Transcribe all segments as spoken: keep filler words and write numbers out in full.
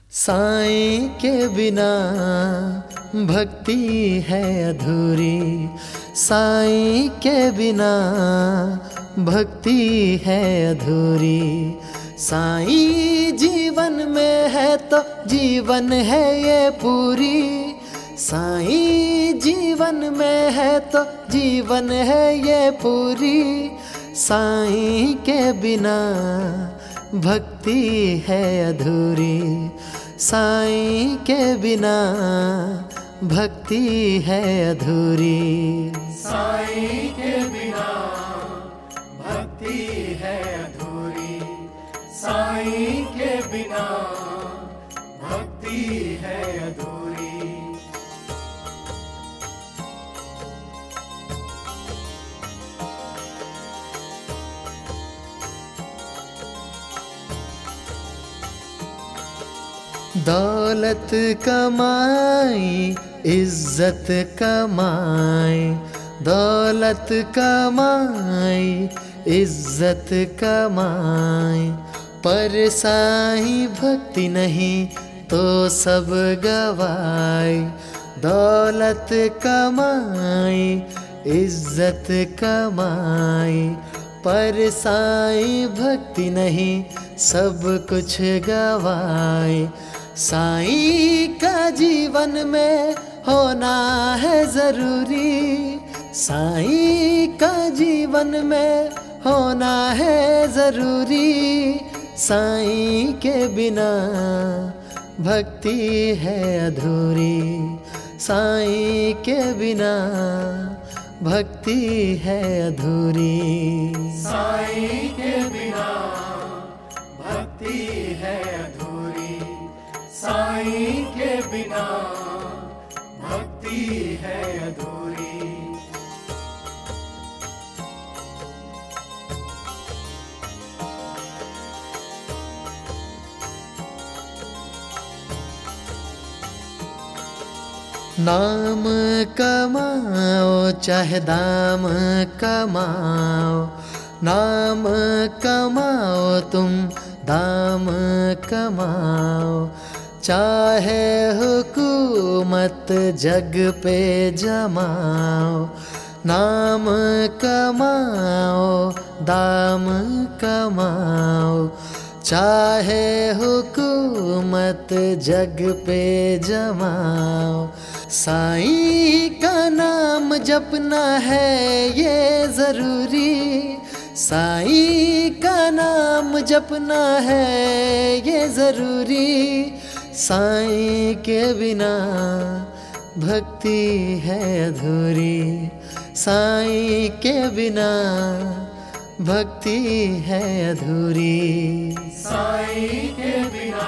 साईं के बिना भक्ति है अधूरी, साईं के बिना भक्ति है अधूरी। साईं जीवन में है तो जीवन है ये पूरी, साईं जीवन में है तो जीवन है ये पूरी। साईं के बिना भक्ति है अधूरी, साईं के बिना भक्ति है अधूरी। साईं के बिना भक्ति है अधूरी, साईं के बिना भक्ति है अधूरी। दौलत कमाई इज्जत कमाई, दौलत कमाई इज्जत कमाई, पर साईं भक्ति नहीं तो सब गवाई। दौलत कमाई इज्जत कमाई, पर साईं भक्ति नहीं सब कुछ गवाए। साईं का जीवन में होना है जरूरी, साईं का जीवन में होना है जरूरी। साईं के बिना भक्ति है अधूरी, साईं के बिना भक्ति है अधूरी। साईं के बिना भक्ति है अधूरी, साईं के बिना भक्ति है अधूरी। नाम कमाओ चाहे दाम कमाओ, नाम कमाओ तुम दाम कमाओ, चाहे हुकूमत जग पे जमाओ। नाम कमाओ दाम कमाओ, चाहे हुकूमत जग पे जमाओ। साईं का नाम जपना है ये जरूरी, साईं का नाम जपना है ये जरूरी। साईं के बिना भक्ति है अधूरी, साईं के बिना भक्ति है अधूरी। साईं के बिना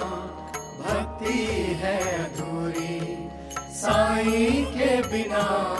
भक्ति है अधूरी, साईं के बिना